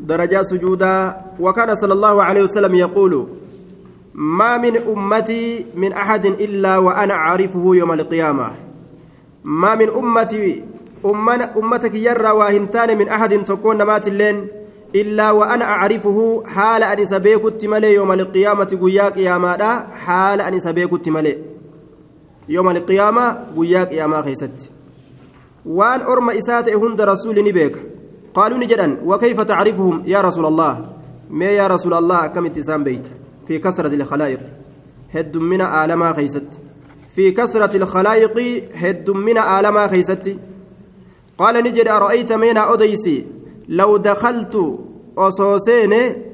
درجات سجودا وكان صلى الله عليه وسلم يقول ما من أمتي من أحد إلا وأنا أعرفه يوم القيامة ما من أمتي أمتك يرى واهنتان من أحد تكون مات اللين إلا وأنا أعرفه حال أن سبيك التملي يوم القيامة قياك يا مادا حال أن سبيك التملي يوم القيامة قياك يا ما خيست وأن أرم إساته هند رسول نبيك قالوا نجدا وكيف تعرفهم يا رسول الله ما يا رسول الله كم اتسام بيت في كثرة الخلائق هد من آلما خيست في كثرة الخلائق هد من آلما خيست قال نجد أرأيت من أديسي لو دخلت أصوصين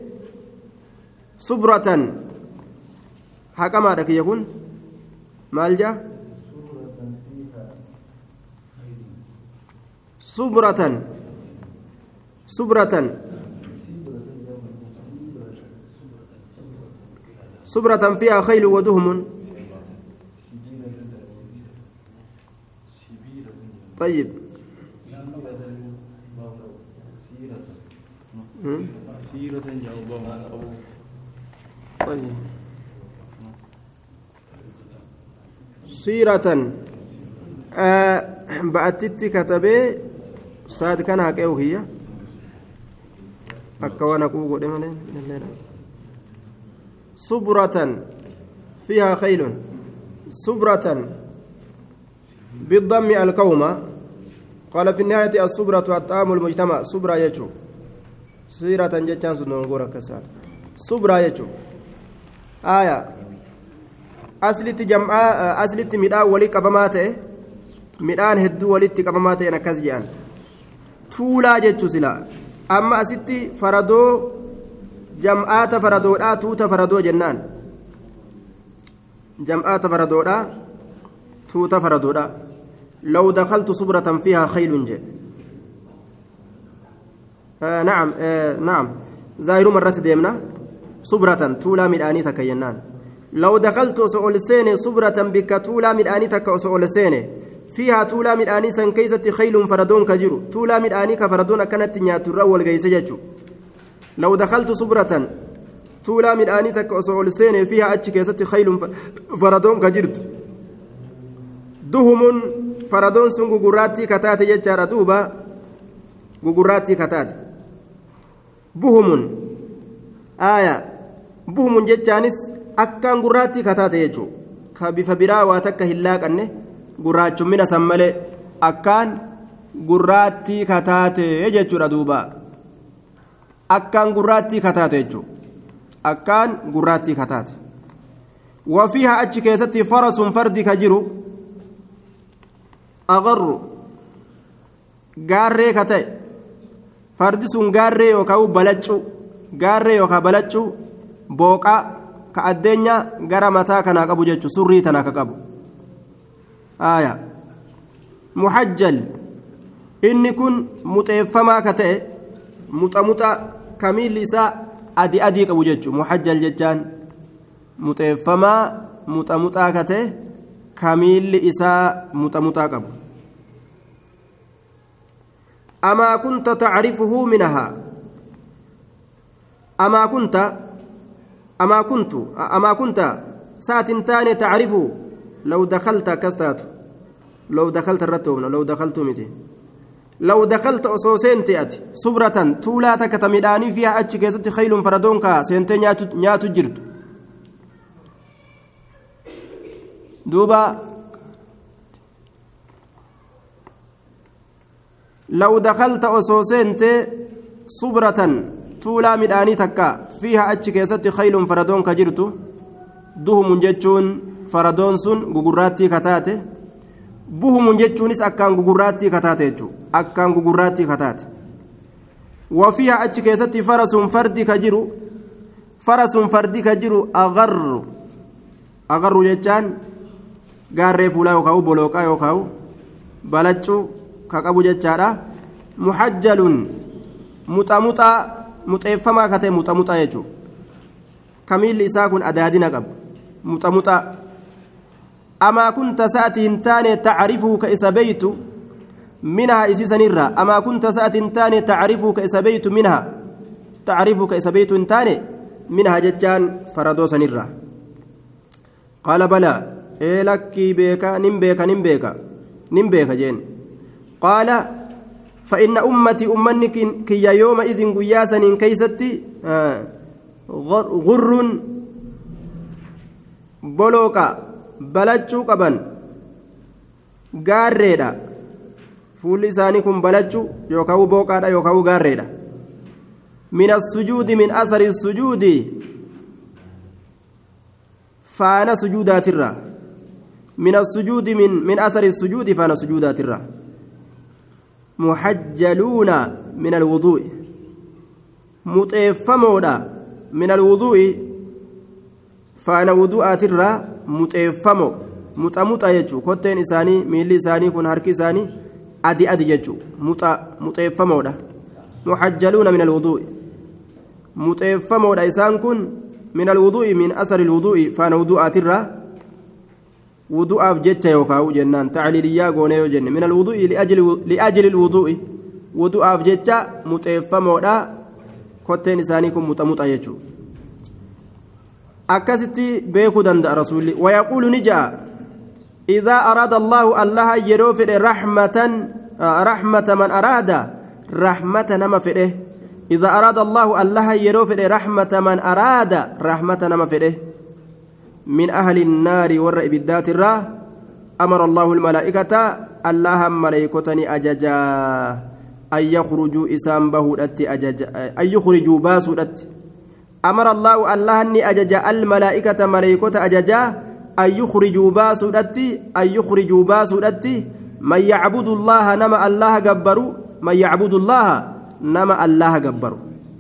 صبرة حكما لك يكون مالجا صبرة فيها خيل ودهم طيب سيرة بأتت كتبه صاد كان هكذا هي أكوانا كوكو دمالين صبرة فيها خيل صبرة بالضم القومة قال في النهاية الصبرة الطعام المجتمع صبرة يجو سيرة جتان سنونغورا كسار صبرة يجو آية أصلت جمعة أصلت مدان ولي قبماته مدان هدو ولي قبماته أنا كزجان تولا جتشو سلا أما أستي فردو جمعات فردو لا توتا فردو جنان جمعات فردو لا توتا فردو لا لو دخلت صبرة فيها خيل جاء نعم نعم زاير مرة ديمنا صبرة تولا مداني تكينان لو دخلت سؤال سيني صبرة بك تولا مداني تك سؤال سيني فيها تولا مداني سن كيست خيل فردون كجرو تولا مداني كفردون كانت نياتر والجيس جتشو لو دخلت صبرة تولا مداني تك سؤال سيني فيها أتش كيست خيل فردون كجرت دهم فردون سن غغراتي كتات يجار دوبا غغراتي كتات بهم آية بهم جتانس أكان غراتي كتات يجو كبف برا واتك هلاك أنه غراتشو من سمله أكان غراتي كتات يجو دوبا أكان غراتي كتات يجو أكان غراتي كتات وفيها أتش كيستي فرس فرد كجرو أغر غاري كتاي فردسون غاري يوكاو بلچو غاري يوكا بلچو بوقا كأدنيا غرا متا كنا قبو جچو سوري تنا كقبو آية محجل إني كن متيفما كتاي متمتا كميل لسا أدي أدي قبو جچو محجل جچان متيفما متمتا كتاي كميل إساء متمتا قبو أما كنت تعرفه منها أما كنت ساتنتان تعرفه لو دخلت كستات لو دخلت الرتوبنا لو دخلت متي لو دخلت أصوصين تأتي صبرة تولا تكتمداني فيها أتش كيست خيل فردونكا سنتين نياتو جرت دوبا لو دخلت أصوصنت صبرة تولا مداني تكا فيها أتش كيست خيل فردون كجرتو دهم جتشون فردون سن غغراتي كتاتي بهم جتشونس أكان غغراتي كتاتي أكان غغراتي كتاتي وفيها أتش كيست فرس فرد كجرو فرس فرد كجرو أغر جتشان غاري فولا يوكاو بولوكا يوكاو بلچو كقبو جچادا محجل مطمطا مطيفما كته مطمطا يجو كميل إساكن أدادنا قب مطمطا أما كنت ساتنتان تعرفه كإسبيت منها إسسنرا أما كنت ساتنتان تعرفه كإسبيت منها تعرفك إسبيت تاني منها جتان فردو سنرة قال بلى إيه لك بيكا نمبيكا جين قال فإن أمتي أمنك كي يومئذ قياسا كيستي غر بلوكا بلجو قبن غاريدا فول لسانكم بلجو يوكاو بوكادا يوكاو غاريدا من السجود من أثر السجود فانا سجودات الرا من السجود من أثر السجود فانا سجودات الرا محجلون من الوضوء متيفمودا من الوضوء فانا وضوءات الرا متيفمو متموتا يجو كوتين إساني ميلي إساني كون هركي إساني أدي يجو متيفمودا محجلون من الوضوء متيفمودا إسان كون من الوضوء من أثر الوضوء فانا وضوءات الرا وضوء أفجتش يوكاو جنان تعليليا غونيو جن من الوضوء لأجل الوضوء وضوء أفجتش متيفمودا كوتين إساني كون متموتا يجو أكستي بيكو دند رسولي ويقول نجا إذا أراد الله يروفد رحمة من أراد رحمة نما فده إذا أراد الله يروفد رحمة من أراد رحمة نما فده من أهل النار والرئب الذات الراه أمر الله الملائكة الله ملائكتني أججا أن يخرجوا إسام بهودت أججا أن يخرجوا باسودت أمر الله أني أججا الملائكة ملائكة أججا أن يخرجوا باسودت من يعبد الله نما الله جبروا من يعبد الله نما الله جبروا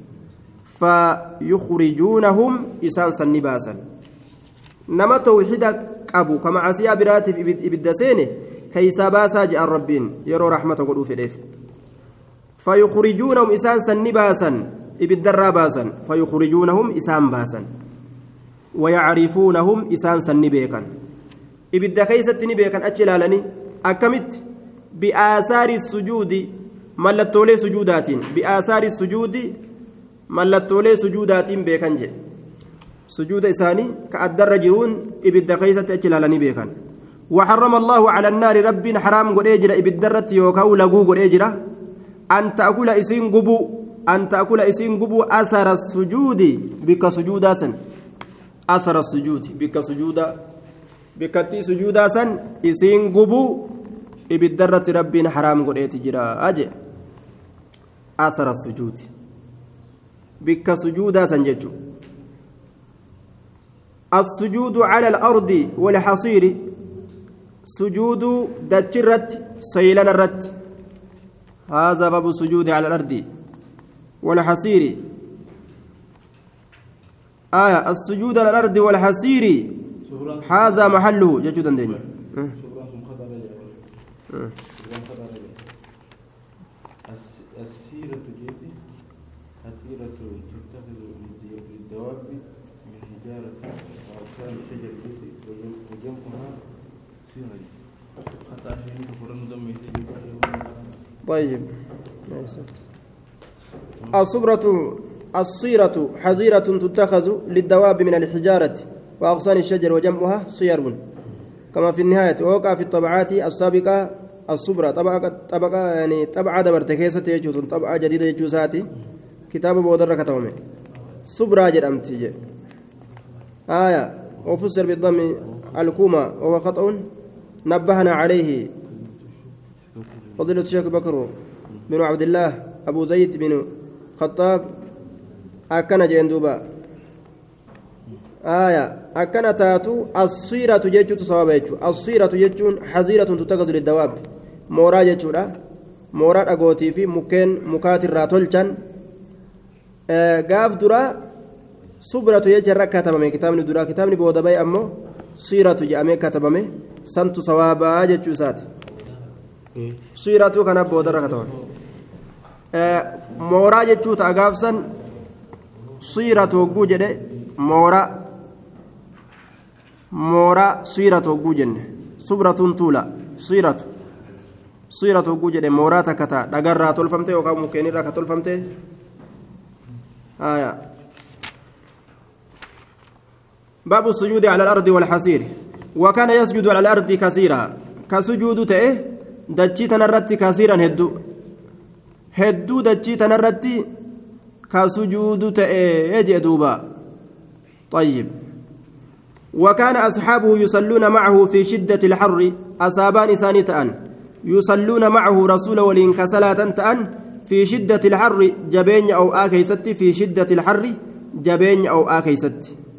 فيخرجونهم إسان سنباسا نما توحيدك أبو كما عسيا براتب إبدسينه كيسا باسا جاء الربين يرو رحمة قلو في الإف فيخرجونهم إسان سنباسا إبدرا باسا فيخرجونهم إسان باسا ويعرفونهم إسان سنبيكا إبدا خيسة نبيكا أجلالني أكمت بآثار السجود ملتولي سجودات بآثار السجود ملتولي سجودات بيكا جي سجود إساني كأدر جرون إبدا خيسة أجلالني بيكا وحرم الله على النار رب حرام قد إجرى إبدرت يوكاو لغو قد إجرى أن تأكل إسين قبو أثر السجود بك سجودا سن أثر السجود بك سجودا بكتي سجودا سن إسين قبو إبدرت رب حرام قد إجرى أجي أثر السجود بك سجودا سن ججو السجود على الأرض والحصير سجود دجرت سيلان الرت هذا باب السجود على الأرض والحصير السجود على الأرض والحصير هذا محله جدا دين السيرة جيتي السيرة تتخذ للدواب من حجارة وأوسان الشجر جيتي وجمعها سيرة حتى أحيانا كفرن دم طيب الصيرة حزيرة تتخذ للدواب من الحجارة وأغصان الشجر وجمعها صير كما في النهاية ووقع في الطبعات السابقة الصبرة طبقة يعني طبعة دبرت كيسة يجوز طبعة جديدة يجوزاتي كتاب بودر كتومي صبرة جرمتي وفسر بالضم الكومة وهو خطأ نبهنا عليه فضيلة الشيخ بكر بن عبد الله أبو زيد بن خطاب أكن جندوبا أكن تاتو الصيرة جيتشو تصوابيتشو الصيرة جيتشون حزيرة تتخذ للدواب مورا جيتشولا مورا أغوتي في مكاتر راتولشان قاف درا صبرة يجرى كتبمي كتابني درا كتابني بودبي أمو صيرة جامي كتبمي سنت صوابا جيتشو سات صيرة كان بودر كتبمي mooraa jechuu ta'a gaafsan siiratu hogguu jedhe mooraa siiratu hogguu jenne subratuun tuula siiratu hogguu jedhe mooraa takka ta'a dhagarraa tolfamte yookaan mukkeenirraa ka tolfamte باب السجود على الأرض والحصير وكان يسجد على الأرض كثيرا كسجود تأه دجي تنرت كثيرا هدو دجي تنرت كسجود تأه جدوبا طيب وكان أصحابه يصلون معه في شدة الحر أصابان ثانية يصلون معه رسول ولين كصلاة تأن في شدة الحر جبين أو آكيست في شدة الحر جبين أو آكيست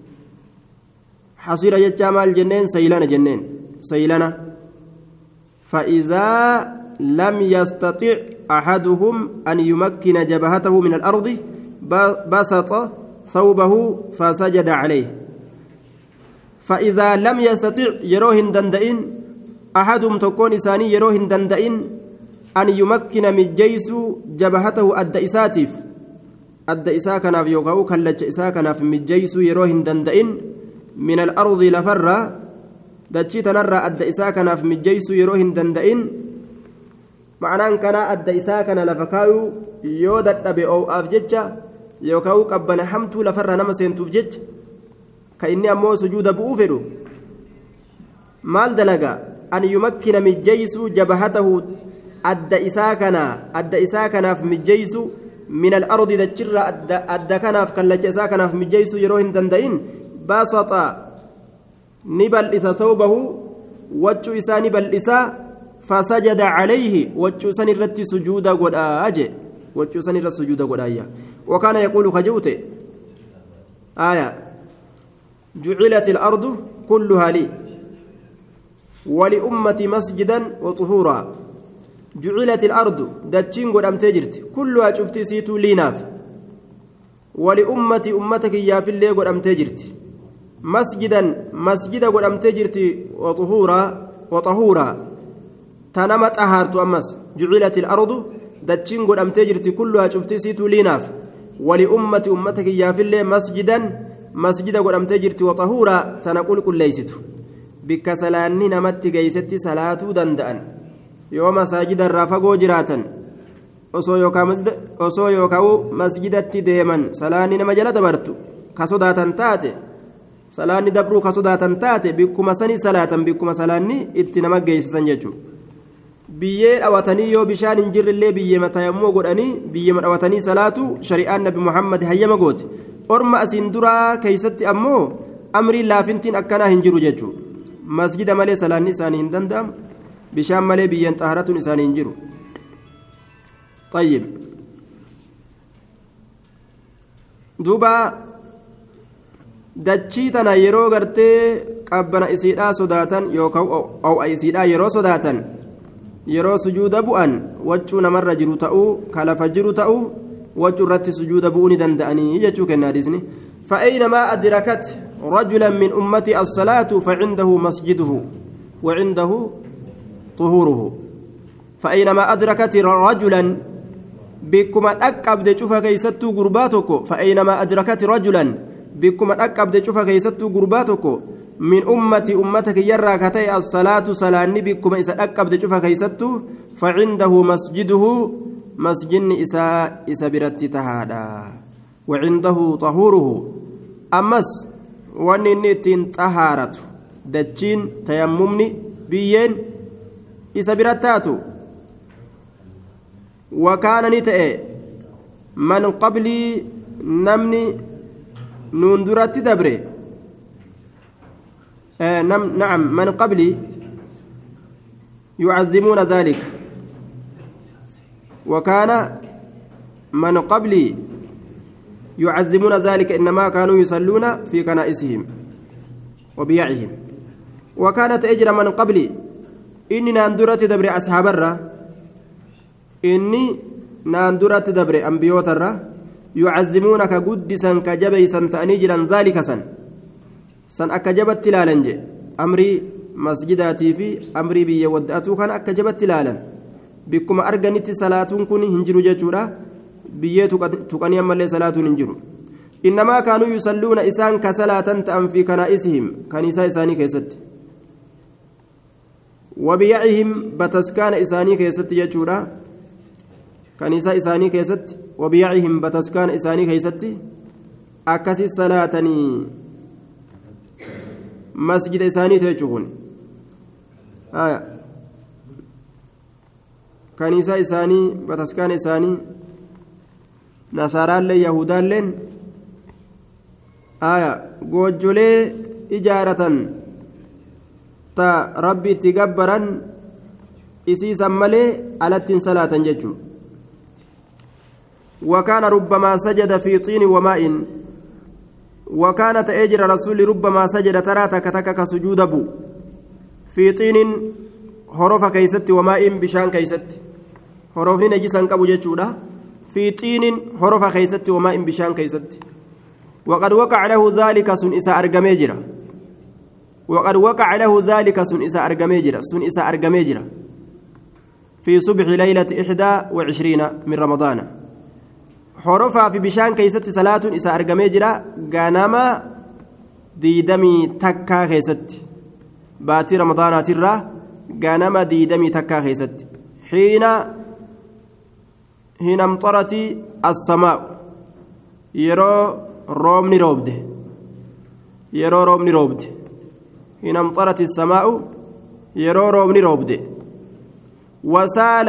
حصير جمال جنين سيلنا فإذا لم يستطع أحدهم أن يمكن جبهته من الأرض بسط ثوبه فسجد عليه فإذا لم يستطع يروهن دندئن أحدهم تكون إساني يروهن دندئن أن يمكن من جيس جبهته أدى إساء كناف يوكاو كاللج إساء كناف من جيس يروهن دندئن من الأرض لفرّا دجي تنرى أدى إساء كناف من جيس يروهن دندئن معناه كان أدى إساء كنا لفكاو يودت أبي أو أفجج يوكاو قبنا حمتو لفرّا نمسين تفجج كإني أمو سجود بؤفرو مال دلقا أن يمكن من جيس جبهته أدى إساء كناف من جيس من الأرض دجر أدى كناف كاللج إساء كناف من جيس يروهن دندئن باسط نبل إسا ثوبه وجه إسا نبل إسا فسجد عليه وجه سن الرت سجود قد أجي وجه سن الرت سجود قد آية وكان يقول خجوته آية جعلت الأرض كلها لي ولأمة مسجدا وطهورا جعلت الأرض دتشين قد أمتجرت كلها شفتي سيتو ليناف ولأمتك يا في اللي قد أمتجرت مسجدا قد أمتجرت وطهورا تنمت أهارت أمس جعلت الأرض دتشين قد أمتجرت كلها شفتي سيتو ليناف ولأمتك يا في اللي مسجدا قد أمتجرت وطهورا تنقول كل ليستو بك سلاني نمت جيستي صلاة دندأن yoo masaajida irraa fagoo jiraatan osoo yookaan masjidatti deeman salaanni nama jala dabartu ka sodaatan taate salaanni dabruu ka sodaatan taate bikkuma sanii salaatan bikkuma salaanni itti nama geessisan jechuudha biyyee dhawatanii yoo bishaan hin jirrillee biyyee matayammoo godhanii biyyee dhawatanii salaatu shari'aan nabi muhammad hayyama goote orma asiin duraa keeysatti ammoo amriin laafintiin akkanaa hin jiru jechuudha masjida malee salaanni isaanii hin danda'amu bishaan malee biyyeen xaharatuun isaanii hin jiru طيب duuba dachii tana yeroo gartee qabbana isiidhaa sodaatan yookaan aw'a isiidhaa yeroo sodaatan yeroo sujuuda bu'an waccuu namarra jiru ta'uu kalafa jiru ta'uu waccuu irratti sujuuda bu'uu ni danda'anii jechuu kenna hadiisni فأينما أدركت رجلا من أمتي الصلاة فعنده مسجده وعنده طهوره فأينما أدركت رجلا بكما أكبد شوفا كيستو قرباتك فأينما أدركت رجلا بكما أكبد شوفا كيستو قرباتك من أمتك يراكتي الصلاة صلاني بكما إذا أكبد شوفا كيستو فعنده مسجده مسجن إسا برت تهادا وعنده طهوره أمس وننتين طهارته دجين تيممني بيين إسا برتاتو وكان نتئ من قبلي نمني نندرت دبري نعم من قبلي يعظمون ذلك وكان من قبلي يعظمون ذلك إنما كانوا يصلون في كنائسهم وبيعهم وكانت أجر من قبلي إني ناندرت دبر أصحاب الرّ إني ناندرت دبر أنبيوت الرّ يعظمونك قدسا كجبيسا تأنيجلا ذلك سن أكجبت تلالنج أمري مسجداتي في أمري بي ودأتو كان أكجبت تلالا بكم أرجنت صلاة كن هنجر جتورا بيه تقني أما لي صلاة هنجر إنما كانوا يصلون إسان كصلاة تأم في كنائسهم كنيسة إساني كيست وبيعهم بتسكان إساني كيست يجورا كنيسة إساني كيست وبيعهم بتسكان إساني كيستي أكسي صلاتني مسجد إساني تيجون كنيسة إساني بتسكان إساني نصارى لي يهودا لين جوجولي إجارة تا ربي تجبرا إسيسا ملي على صلاة ججو وكان ربما سجد في طين وماء وكانت أجر رسول ربما سجد تراتك تكك سجود أبو في طين حروف كيست وماء بشان كيست حروفني نجسا كبو ججودا في طين حروف كيست وماء بشان كيست وقد وقع له ذلك سن إسا أرقميجرا وقد وقع له ذلك سن إسا أرقميجرا في صبح ليلة 21 من رمضان حرفها في بشان كيست صلاة إسا أرقميجرا غانما ديدمي تكا كيست باتي رمضان ترى غانما ديدمي تكا كيست حين امطرت السماء يرو رومني روبده حين امطرت السماء يرو رومني روبده وسال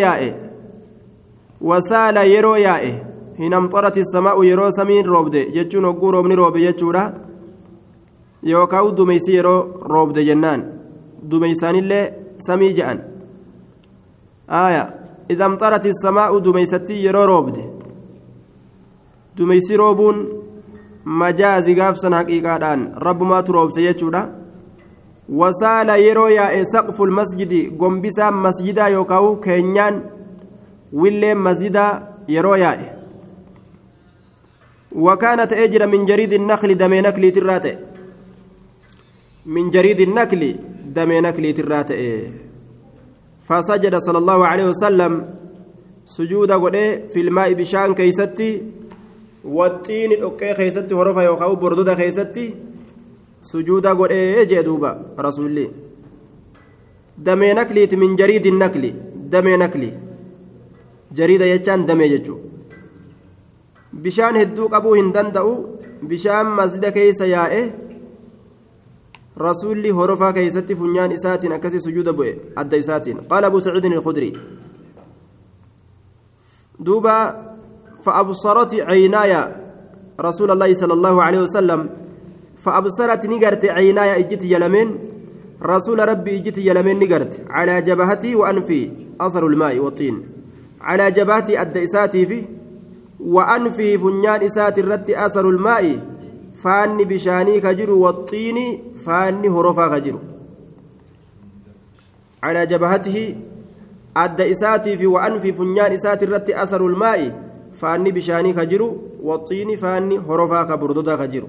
يرو يائه حين امطرت السماء يرو سمين روبده جچون وغو رومني روبه جچودا يوكاو دميسي يرو روبده جنان دميسان الله سمي جان إذا امطرت السماء دميستي يرو روبده دميسي روبون مجازي غافسن حقيقة رب ما تروب سيجودا وسال يرو يا سقف المسجد قنبسا مسجدا يوكاو كينيان ويلي مسجدا يرو يا وكانت أجر من جريد النخل دمي نكلي تراتي من جريد النخل دمي نكلي تراتي فسجد صلى الله عليه وسلم سجود قد في الماء بشان كيستي والطين اوكي خيستي ورفا يوخاو بردودا خيستي سجودا قد جدوبا رسول الله دمي نكلي من جريد النكل دمي نكلي جريد يجان دمي ججو بشان هدو قبو هندندأو بشان مسجد كيس يائه رسول الله ورفا كيستي فنيان إساتين أكسي سجود بوئ أدى إساتين قال أبو سعيد الخدري دوبا فأبصرت عيناي رسول الله صلى الله عليه وسلم فأبصرت نقرت عيناي إجت يلمين رسول ربي إجت يلمين نقرت على جبهتي وأنفي أثر الماء والطين على جبهتي أدى إساتي في وأنفي فنيان إساتي الرد أثر الماء فاني بشاني كجر والطين فاني هرفا كجر على جبهته أدى إساتي في وأنفي فنيان إساتي الرد أثر الماء فاني بشاني كجر والطين فاني هرفا كبردودا كجر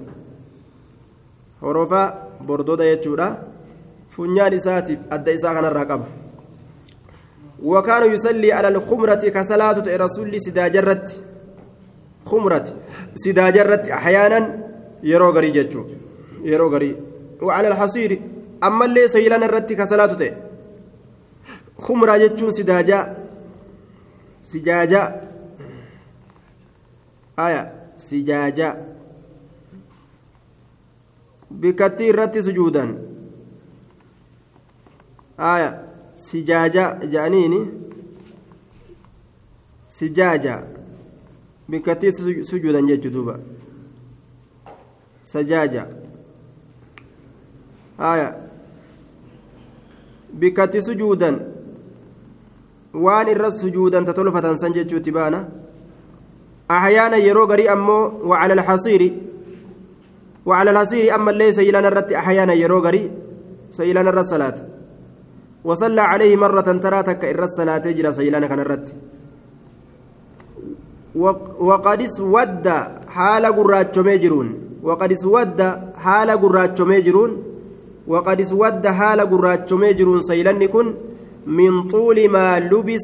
هرفا بردودا يجورا فنيان إساتي أدى إسا كان الرقب وكان يصلي على الخمرة كصلاة رسول سداجرت خمرة سداجرت أحيانا yeroo garii jechuun yeroo garii وعلى الحصير أما اللي سيلان الرتي كسلاته خمرة jechuun سجاجة سجاجة بكتير رتي سجودا سجاجة جانيني سجاجة بكتير سجودا جدوبا سجاجة بكتي سجودا وان الرس سجودا تطلفة سنجد تبانا أحيانا يرو غري أمو وعلى الحصير أما اللي سيلان الرت أحيانا يرو غري سيلان الرس صلاة وصلى عليه مرة تراتك الرس صلاة تجرى سيلان كان الرت وقد اسود حال قراتشو ميجرون وقد اسود حال قراتشو ميجرون وقد اسود حال قراتشو ميجرون سيلان كن من طول ما لبس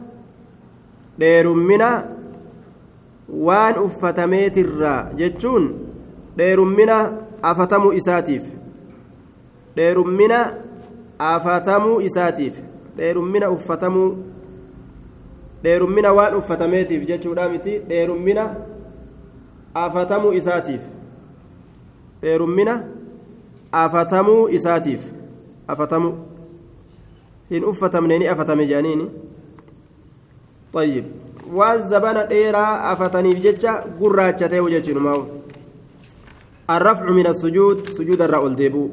ديرمنا وان أفتميت الرا جتشون ديرمنا أفتمو إساتيف ديرمنا أفتمو إساتيف ديرمنا أفتمو dheerummina waan uffatameetiif jechuudha miti dheerummina afatamuu isaatiif dheerummina afatamuu isaatiif afatamuu hin uffatamne ni afatame jaaniini طيب waan zabana dheeraa afataniif jecha gurraachatee jechuun maa'u الرفع من السجود سجود الرأول ديبو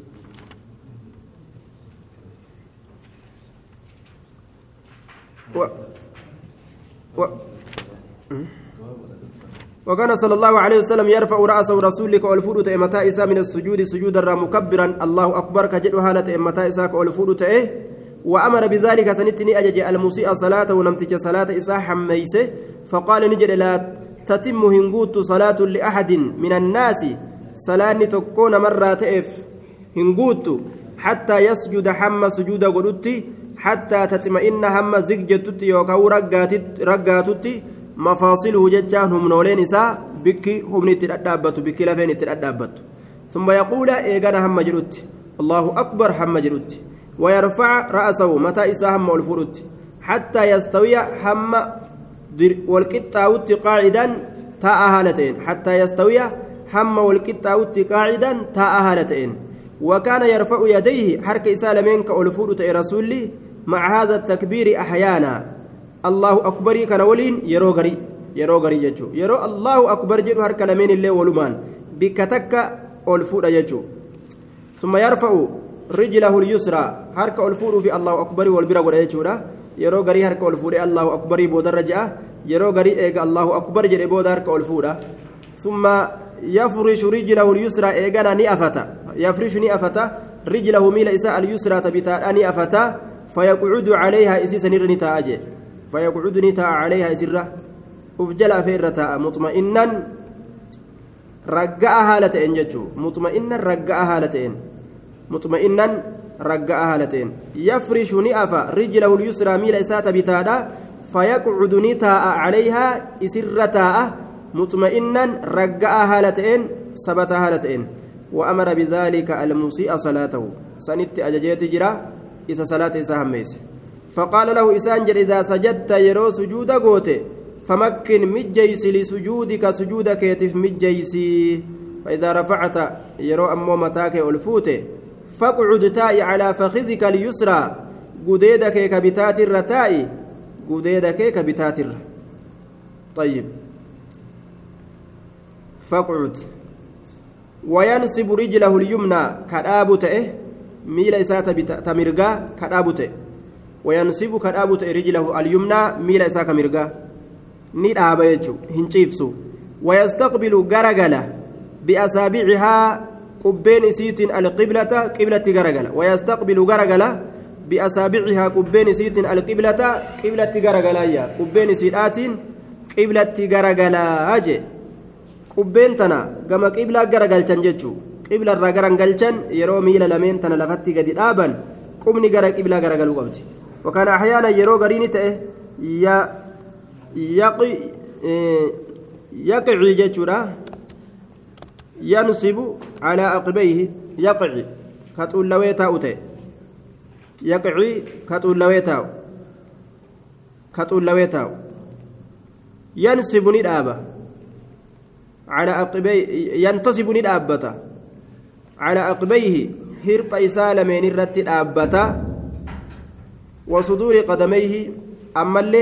وكان صلى الله عليه وسلم يرفع رأسه رسولك والفود إمتاء إسا من السجود سجود الرا مكبرا الله أكبر كجد حالة إمتاء إساك والفود وأمر بذلك سنتني أجج المسيء صلاة ونمتج صلاة إسا حميسه فقال نجد لا تتم هنقوت صلاة لأحد من الناس صلاة تكون مرة تئف هنقوت حتى يسجد حم سجود قدوتي حتى تطمئن هم زججتت يوكاو رقاتت مفاصله ججان هم نولين إساء بكي هم نتدابت بكي لفين نتدابت ثم يقول إيقانا هم جلوت الله أكبر هم جلوت ويرفع رأسه متى إساء هم والفروت حتى يستوي هم والقطاوت قاعدا تاء هالتين حتى يستوي هم والقطاوت قاعدا تاء هالتين وكان يرفع يديه حرك إساء منك والفروت رسولي مع هذا التكبير أحيانا الله أكبر كان ولين يروغري ججو يرو الله أكبر جدو هر كلامين اللي ولمان بكتك ألفود ججو ثم يرفع رجله اليسرى هرك ألفود في الله أكبر والبرا ججو يروغري هرك ألفود الله أكبر بود الرجاء يروغري إيق الله أكبر جد بود هرك ألفود ثم يفرش رجله اليسرى إيقنا نئفتا يفرش نئفتا رجله ميل إساء اليسرى تبتا نئفتا فيقعد عليها إسيس نرنتا أجي فيقعد نتا عليها إسرة أفجل فيرتا مطمئنا رجعها لتين جتشو مطمئنا رجعها لتين مطمئنا رجعها لتين يفرش نئفا رجله اليسرى ميل إساء بتادا فيقعد نتا عليها إسرتا مطمئنا رجعها لتين سبتها لتين وأمر بذلك المسيء صلاته سنت أججيت جرا إذا صلاة إساهم ميس فقال له إسانجر إذا سجدت يرو سجود قوتي فمكن مجيس لسجودك سجودك يتف مجيسي فإذا رفعت يرو أمو متاك ألفوتي فاقعد تاي على فخذك اليسرى قديدك كبتات الرتاي قديدك كبتات طيب فاقعد وينصب رجله اليمنى كرابته ميل إسات تمرقا كرابته وينصب كرابته رجله اليمنى ميل إساك مرقا ندعب يجو هنشيفسو ويستقبل غرغلة بأصابعها قبين سيت القبلة قبلة غرغلة ويستقبل غرغلة بأصابعها قبين سيت القبلة قبلة غرغلة قبين سيئات قبلة غرغلة أجي قبين تنا كما قبلة غرغلة جتشو قبلة غرغلة يرو ميل لمن تنا لفتي قد الآبا قمني غرغ قبلة غرغلة قبتي وكان أحيانا يرو غريني تأه يقعي جتشورا ينصب على عقبيه يقعي كتقول لويتا أوتي يقعي كتقول لويتا ينصب ندابة على عقبيه ينتصب ندابة على عقبيه هرب إسال من الرت الأبتا وصدور قدميه أما اللي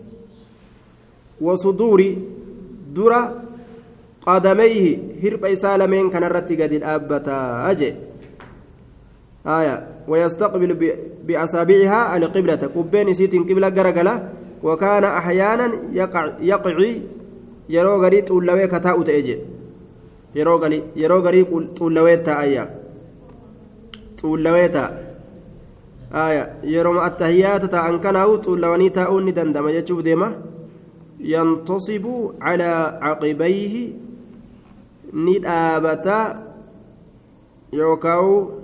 وصدور درة قدميه هرب إسال من كان الرت قد الأبتا أجي آية ويستقبل بأصابعها على قبلة قبين سيت قبلة قرقلة وكان أحيانا يقعي يرو غري طولوي كتاو تأجي يرو غري طولوي تأيا طولوي تا آية يرو ما التهيات تا أنكناو طولواني تاؤن دندم يجوف ديما ينتصب على عقبيه ندابتا يوكاو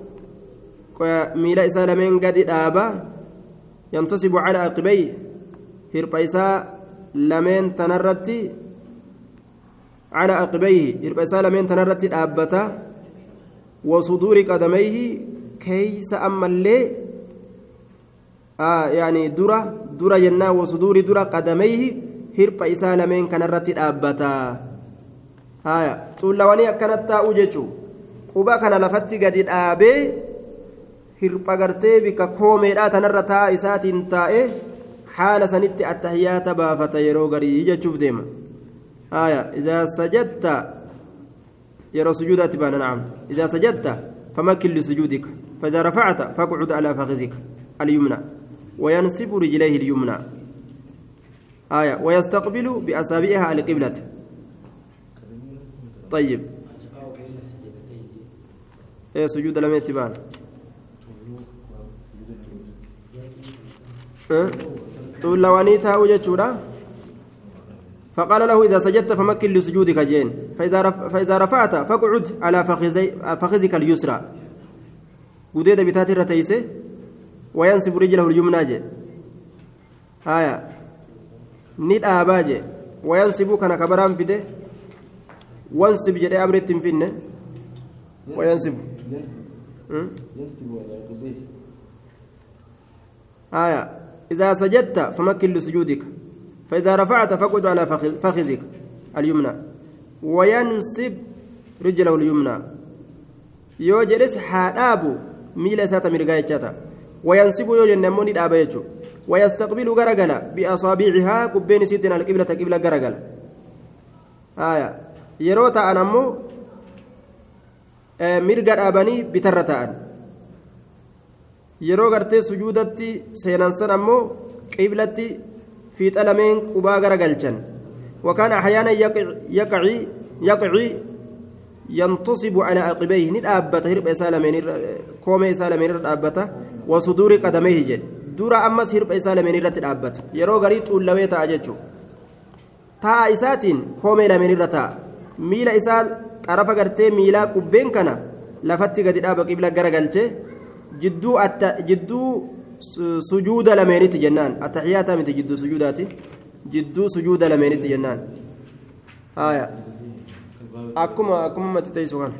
ميلا إسالمين قد دابا ينتصب على عقبيه هربيسا لمن تنرتي على عقبيه هربيسا لمن تنرتي دابتا وصدور قدميه كيس أما اللي يعني درة جنة وصدور درة قدميه هرب إسالمين كان الرتي أبتا طولواني كانت تأوججو قبا كان لفتي قد الآبي هرب قرتي بك كوميرا تنرتا إسات تائه حال سنت التحيات بافتا يرو غري يجوب ديما إذا سجدت يرو سجودات بان نعم إذا سجدت فمكن لسجودك فإذا رفعت فاقعد على فخذك اليمنى وينصب رجليه اليمنى ويستقبل بأصابعها القبلة طيب سجود لم يتبان تقول لواني تاو جتشورا فقال له إذا سجدت فمكن لسجودك جين فإذا رفعت فاقعد على فخذك اليسرى قديد بتات الرتيسة وينصب رجله اليمنى جي نيد آباجي وينصب كان كبران فيده وانصب جدي أمرت فينه وينصب إذا سجدت فمكن لسجودك فإذا رفعت فاقعد على فخذك اليمنى وينصب رجله اليمنى يوجلس حادابو ميلا ساتا مرغايتشاتا وينصب يوجن نموني دابيتشو ويستقبل غرغلا بأصابعها كبين سيتنا القبلة قبلة غرغلا يروتا أنمو mirga dhaabanii bitarra ta'an yeroo gartee sujuudatti seenan san ammoo qiblatti fiixa lameen qubaa garagalchan wakaan axyaana yaqci ينتصب على عقبيه ندابته هرب اسالمين كوم اسالمين ندابته وصدور قدميه جد دورا امس هرب اسالمين ندابته يرو غري طولويتا اجچو تا اساتين كوم لمن رتا ميلا اسال طرف غرتي ميلا قبين كنا لفتي غدي دابا قبلة غرغلچه جدو سجود لمنيت جنان التحيات من جدو سجوداتي جدو سجود لمنيت جنان akkuma titeessu kan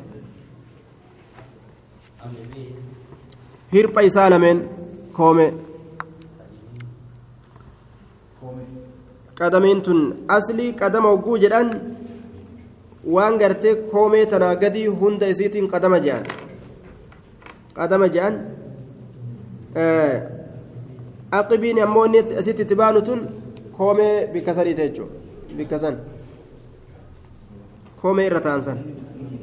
hirpha isaa lameen koome qadamiin tun aslii qadama hogguu jedhan waan gartee koomee tanaa gadii hunda isiitiin qadama je'an aqibiin ammoo inni asitti itti baanu tun koomee bikka sadiite jechuudha bikka san koomee irra ta'an san